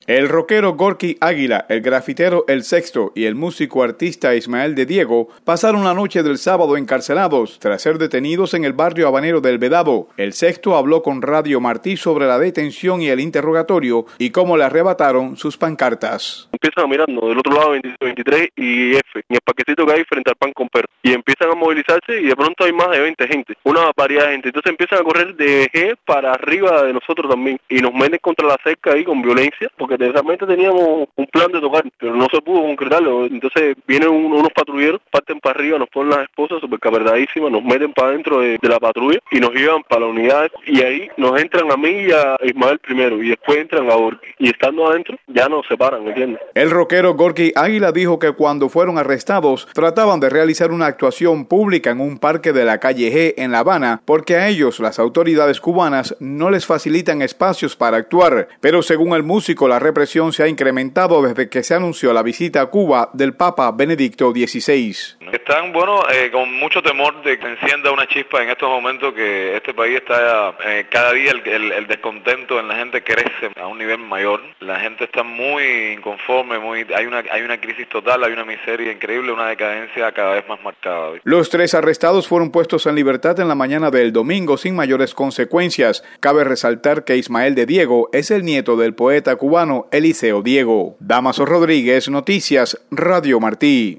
El rockero Gorky Águila, el grafitero El Sexto y el músico artista Ismael de Diego pasaron la noche del sábado encarcelados tras ser detenidos en el barrio habanero del Vedado. El Sexto habló con Radio Martí sobre la detención y el interrogatorio y cómo le arrebataron sus pancartas. Empiezan a mirarnos del otro lado 23 y F, en el parquecito que hay frente al Pan con Perro, y empiezan a movilizarse y de pronto hay más de 20 gente, una variedad de gente. Entonces empiezan a correr de G para arriba de nosotros también y nos meten contra la cerca ahí con violencia, porque realmente teníamos un plan de tocar, pero no se pudo concretarlo. Entonces vienen unos patrulleros, parten para arriba, nos ponen las esposas súper caperdadísimas, nos meten para adentro de la patrulla y nos llevan para la unidad, y ahí nos entran a mí y a Ismael primero y después entran a Gorky, y estando adentro ya nos separan, ¿entiendes? El rockero Gorky Águila dijo que cuando fueron arrestados trataban de realizar una actuación pública en un parque de la calle G en La Habana, porque a ellos las autoridades cubanas no les facilitan espacios para actuar, pero según el músico la represión se ha incrementado desde que se anunció la visita a Cuba del Papa Benedicto XVI. Están, con mucho temor de que encienda una chispa en estos momentos, que este país está, cada día el descontento en la gente crece a un nivel mayor. La gente está muy inconforme, hay una crisis total, hay una miseria increíble, una decadencia cada vez más marcada. Los 3 arrestados fueron puestos en libertad en la mañana del domingo sin mayores consecuencias. Cabe resaltar que Ismael de Diego es el nieto del poeta cubano Eliseo Diego. Damaso Rodríguez, Noticias, Radio Martí.